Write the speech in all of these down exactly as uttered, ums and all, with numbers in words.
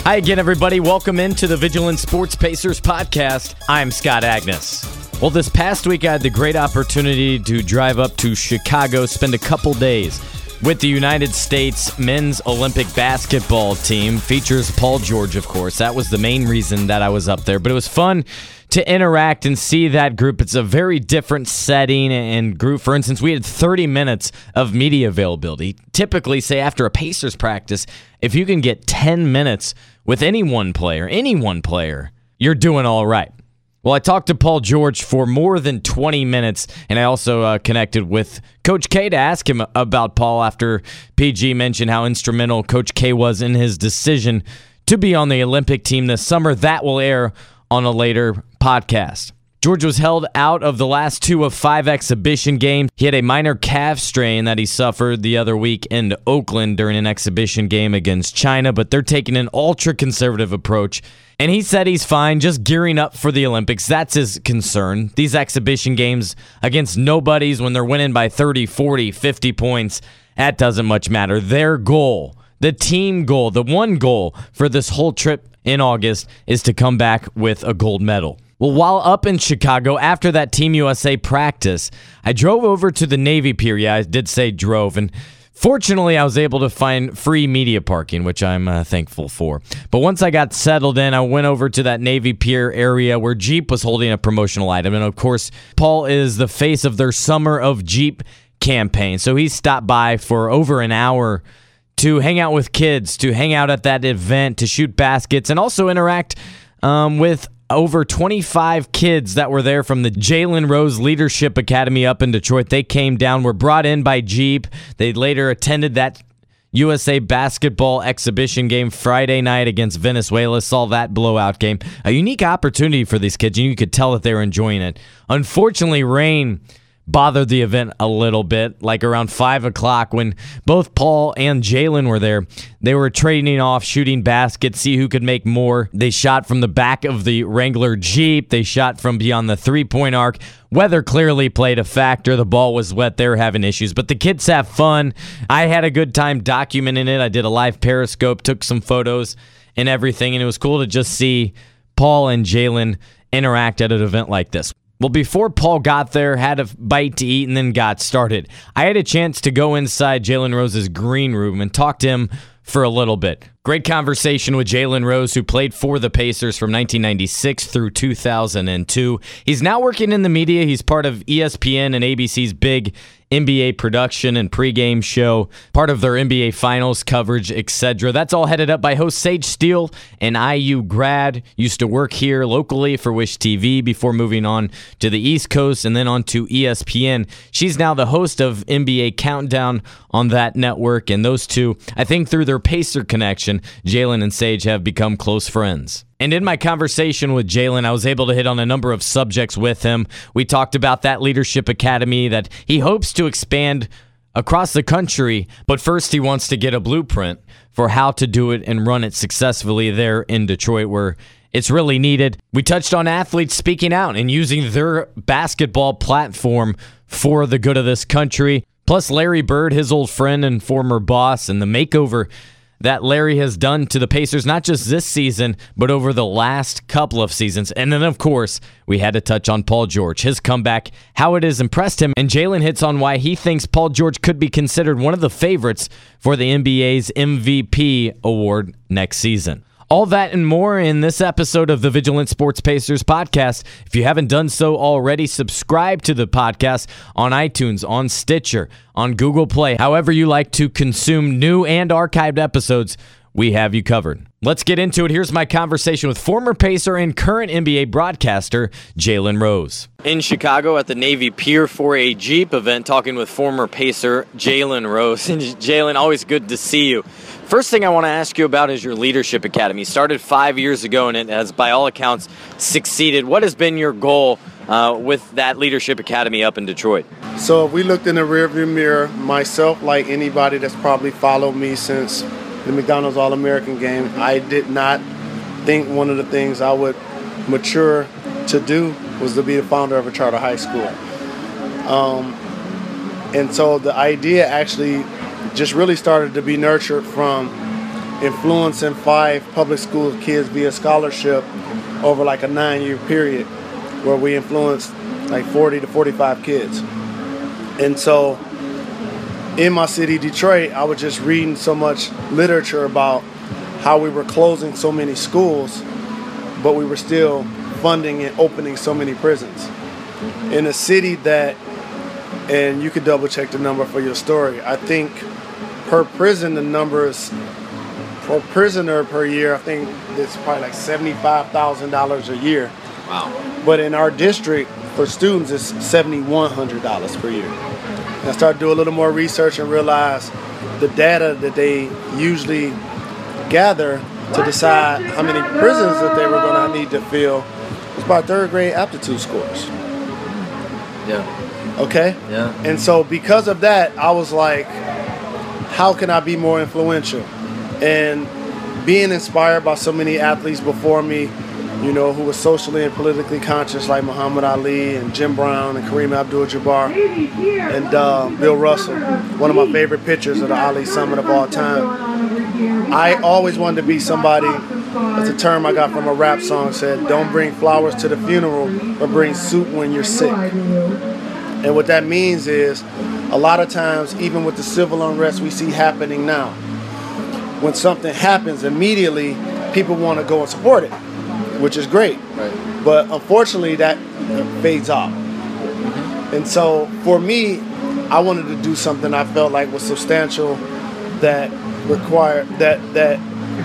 Hi again, everybody. Welcome into the Vigilant Sports Pacers podcast. I'm Scott Agnes. Well, this past week I had the great opportunity to drive up to Chicago, spend a couple days with the United States men's Olympic basketball team. Features Paul George, of course. That was the main reason that I was up there. But it was fun to interact and see that group. It's a very different setting and group. For instance, we had thirty minutes of media availability. Typically, say after a Pacers practice, if you can get ten minutes with any one player, any one player, you're doing all right. Well, I talked to Paul George for more than twenty minutes, and I also uh, connected with Coach K to ask him about Paul after P G mentioned how instrumental Coach K was in his decision to be on the Olympic team this summer. That will air on a later podcast. George was held out of the last two of five exhibition games. He had a minor calf strain that he suffered the other week in Oakland during an exhibition game against China, but they're taking an ultra-conservative approach. And he said he's fine, just gearing up for the Olympics. That's his concern. These exhibition games against nobodies when they're winning by thirty, forty, fifty points, that doesn't much matter. Their goal, the team goal, the one goal for this whole trip in August is to come back with a gold medal. Well, while up in Chicago after that Team U S A practice, I drove over to the Navy Pier. Yeah, I did say drove, and fortunately, I was able to find free media parking, which I'm uh, thankful for. But once I got settled in, I went over to that Navy Pier area where Jeep was holding a promotional item. And of course, Paul is the face of their Summer of Jeep campaign. So he stopped by for over an hour to hang out with kids, to hang out at that event, to shoot baskets, and also interact um, with over twenty-five kids that were there from the Jalen Rose Leadership Academy up in Detroit. They came down, were brought in by Jeep. They later attended that U S A basketball exhibition game Friday night against Venezuela, saw that blowout game. A unique opportunity for these kids, and you could tell that they were enjoying it. Unfortunately, rain bothered the event a little bit, like around five o'clock when both Paul and Jalen were there. They were trading off, shooting baskets, see who could make more. They shot from the back of the Wrangler Jeep. They shot from beyond the three-point arc. Weather clearly played a factor. The ball was wet. They were having issues, but the kids have fun. I had a good time documenting it. I did a live Periscope, took some photos and everything, and it was cool to just see Paul and Jalen interact at an event like this. Well, before Paul got there, had a bite to eat, and then got started, I had a chance to go inside Jalen Rose's green room and talk to him for a little bit. Great conversation with Jalen Rose, who played for the Pacers from nineteen ninety-six through two thousand two. He's now working in the media. He's part of E S P N and A B C's big N B A production and pregame show, part of their N B A Finals coverage, et cetera. That's all headed up by host Sage Steele, an I U grad. Used to work here locally for Wish T V before moving on to the East Coast and then on to E S P N. She's now the host of N B A Countdown on that network, and those two, I think through their Pacer connection, Jalen and Sage have become close friends. And in my conversation with Jalen, I was able to hit on a number of subjects with him. We talked about that Leadership Academy that he hopes to expand across the country, but first he wants to get a blueprint for how to do it and run it successfully there in Detroit, where it's really needed. We touched on athletes speaking out and using their basketball platform for the good of this country. Plus Larry Bird, his old friend and former boss, and the makeover that Larry has done to the Pacers, not just this season, but over the last couple of seasons. And then, of course, we had to touch on Paul George, his comeback, how it has impressed him. And Jalen hits on why he thinks Paul George could be considered one of the favorites for the N B A's M V P award next season. All that and more in this episode of the Vigilant Sports Pacers podcast. If you haven't done so already, subscribe to the podcast on iTunes, on Stitcher, on Google Play. However you like to consume new and archived episodes, we have you covered. Let's get into it. Here's my conversation with former Pacer and current N B A broadcaster, Jalen Rose. In Chicago at the Navy Pier for a Jeep event, talking with former Pacer, Jalen Rose. And Jalen, always good to see you. First thing I want to ask you about is your Leadership Academy. Started five years ago, and it has, by all accounts, succeeded. What has been your goal uh, with that Leadership Academy up in Detroit? So if we looked in the rearview mirror, myself, like anybody that's probably followed me since the McDonald's All-American game, I did not think one of the things I would mature to do was to be the founder of a charter high school. Um, and so the idea actually just really started to be nurtured from influencing five public school kids via scholarship over like a nine-year period where we influenced like forty to forty-five kids. And so in my city, Detroit, I was just reading so much literature about how we were closing so many schools, but we were still funding and opening so many prisons. In a city that, and you could double check the number for your story, I think per prison the number is, per prisoner per year, I think it's probably like seventy-five thousand dollars a year. Wow. But in our district, for students, it's seven thousand one hundred dollars per year. And I started doing a little more research and realized the data that they usually gather to decide how many prisons that they were going to need to fill was by third grade aptitude scores. Yeah. Okay? Yeah. And so because of that, I was like, how can I be more influential? And being inspired by so many athletes before me, you know, who were socially and politically conscious, like Muhammad Ali and Jim Brown and Kareem Abdul-Jabbar and uh, Bill Russell, one of my favorite pitchers of the Ali Summit of all time. I always wanted to be somebody, that's a term I got from a rap song, said, don't bring flowers to the funeral, but bring soup when you're sick. And what that means is, a lot of times, even with the civil unrest we see happening now, when something happens immediately, people want to go and support it, which is great. Right. But unfortunately, that fades off. And so for me, I wanted to do something I felt like was substantial, that required that that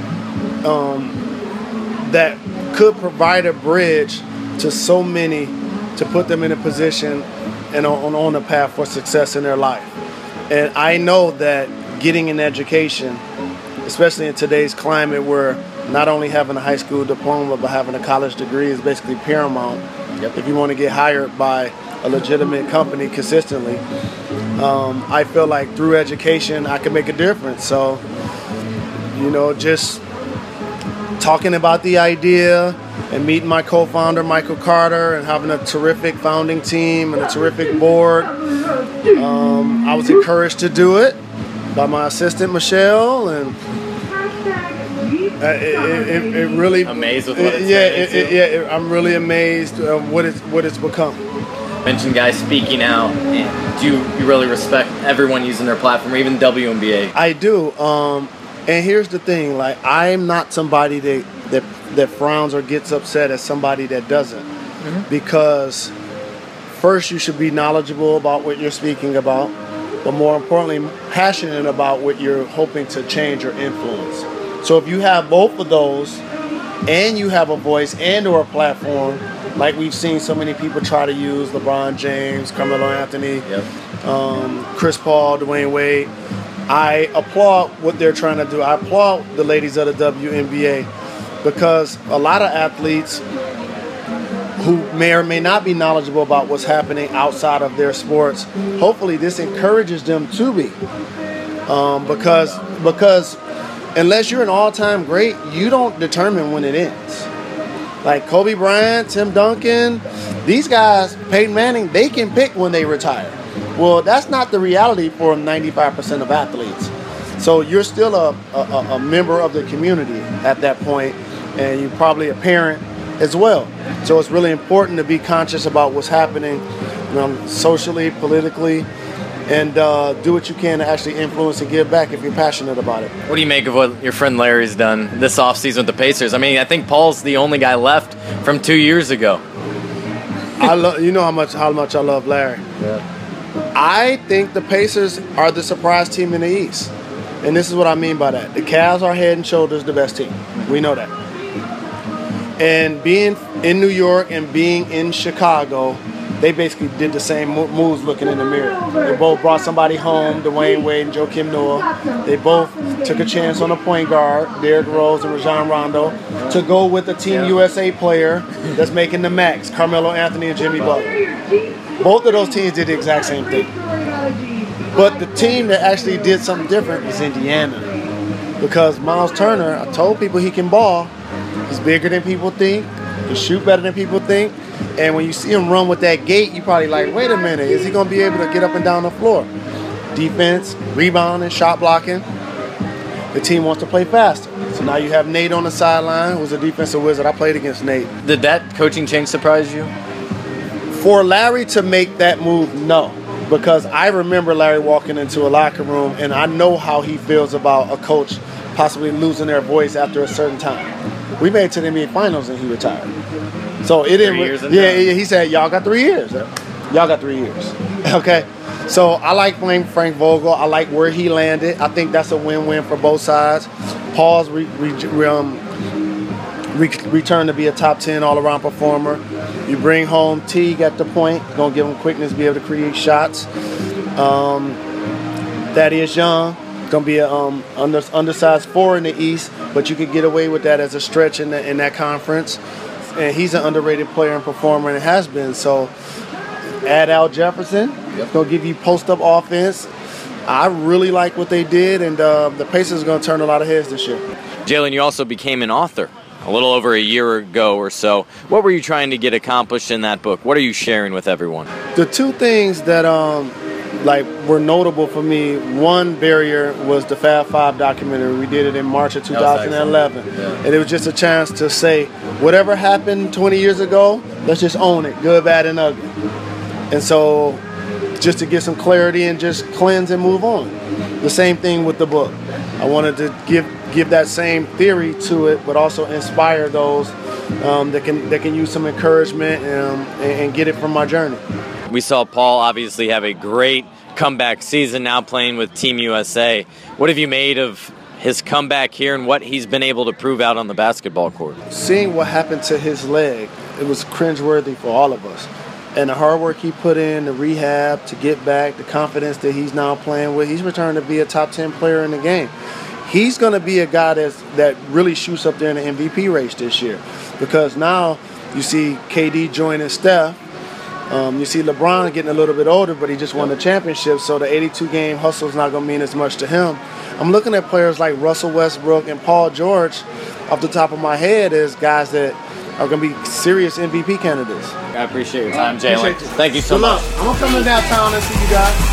um, that could provide a bridge to so many, to put them in a position and on on a path for success in their life. And I know that getting an education, especially in today's climate where not only having a high school diploma but having a college degree is basically paramount. Yep. If you want to get hired by a legitimate company consistently. Um, I feel like through education I can make a difference. So, you know, just talking about the idea and meeting my co-founder Michael Carter and having a terrific founding team and a terrific board, um, I was encouraged to do it by my assistant Michelle, and Uh, it, it, it really amazed with what it's yeah, it, it, yeah. It, I'm really amazed at what it's what it's become. Mentioned guys speaking out. Do you, you really respect everyone using their platform, even the W N B A? I do. Um, and here's the thing: like, I'm not somebody that that that frowns or gets upset at somebody that doesn't, mm-hmm. because first you should be knowledgeable about what you're speaking about, but more importantly, passionate about what you're hoping to change or influence. So if you have both of those, and you have a voice and or a platform, like we've seen so many people try to use, LeBron James, Carmelo Anthony, yep. um, Chris Paul, Dwayne Wade, I applaud what they're trying to do. I applaud the ladies of the W N B A, because a lot of athletes who may or may not be knowledgeable about what's happening outside of their sports, hopefully this encourages them to be. Um, because because unless you're an all-time great, you don't determine when it ends. Like Kobe Bryant, Tim Duncan, these guys, Peyton Manning, they can pick when they retire. Well, that's not the reality for ninety-five percent of athletes. So you're still a, a, a member of the community at that point, and you're probably a parent as well. So it's really important to be conscious about what's happening, you know, socially, politically, and uh, do what you can to actually influence and give back if you're passionate about it. What do you make of what your friend Larry's done this offseason with the Pacers? I mean, I think Paul's the only guy left from two years ago. I love, you know how much how much I love Larry. Yeah. I think the Pacers are the surprise team in the East. And this is what I mean by that. The Cavs are head and shoulders the best team. We know that. And being in New York and being in Chicago, they basically did the same moves looking in the mirror. They both brought somebody home, Dwayne Wade and Joakim Noah. They both took a chance on a point guard, Derrick Rose and Rajon Rondo, to go with a Team U S A player that's making the max, Carmelo Anthony and Jimmy Butler. Both of those teams did the exact same thing. But the team that actually did something different was Indiana. Because Miles Turner, I told people he can ball. He's bigger than people think. He shoot better than people think. And when you see him run with that gait, you probably like, wait a minute, is he going to be able to get up and down the floor? Defense, rebounding, shot blocking. the team wants to play faster. So now you have Nate on the sideline, who's a defensive wizard. I played against Nate. Did that coaching change surprise you? For Larry to make that move, no. Because I remember Larry walking into a locker room, and I know how he feels about a coach possibly losing their voice after a certain time. We made it to the N B A Finals, and he retired. So it didn't. Three years yeah, yeah, he said, "Y'all got three years. Y'all got three years." Okay. So I like playing Frank Vogel. I like where he landed. I think that's a win-win for both sides. Paul's re, re, um, re, return to be a top ten all-around performer. You bring home Teague at the point. Going to give him quickness, be able to create shots. Um, Thaddeus Young, going to be an um, under, undersized four in the East, but you could get away with that as a stretch in, the, in that conference. And he's an underrated player and performer, and it has been. So add Al Jefferson. Yep. Going to give you post-up offense. I really like what they did, and uh, the Pacers are going to turn a lot of heads this year. Jalen, you also became an author a little over a year ago or so. What were you trying to get accomplished in that book? What are you sharing with everyone? The two things that um, like were notable for me, one barrier was the Fab Five documentary. We did it in March of two thousand eleven. Yeah. And it was just a chance to say, whatever happened twenty years ago, let's just own it, good, bad, and ugly. And so just to get some clarity and just cleanse and move on. The same thing with the book. I wanted to give give that same theory to it, but also inspire those um, that can that can use some encouragement um, and, and get it from my journey. We saw Paul obviously have a great comeback season now playing with Team U S A. What have you made of his comeback here and what he's been able to prove out on the basketball court? Seeing what happened to his leg, it was cringeworthy for all of us. And the hard work he put in, the rehab, to get back, the confidence that he's now playing with, he's returned to be a top ten player in the game. He's going to be a guy that's, that really shoots up there in the M V P race this year. Because now you see K D joining Steph. Um, you see LeBron getting a little bit older, but he just won the championship, so the eighty-two game hustle is not going to mean as much to him. I'm looking at players like Russell Westbrook and Paul George off the top of my head as guys that are going to be serious M V P candidates. I appreciate your time, Jalen. Thank you so Good much. Luck. I'm going to come to downtown and see you guys.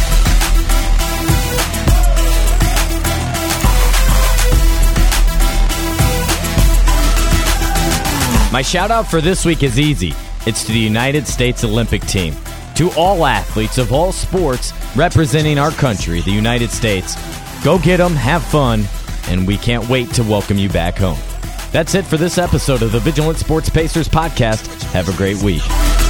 My shout out for this week is easy. It's to the United States Olympic Team. To all athletes of all sports representing our country, the United States, go get them, have fun, and we can't wait to welcome you back home. That's it for this episode of the Vigilant Sports Pacers podcast. Have a great week.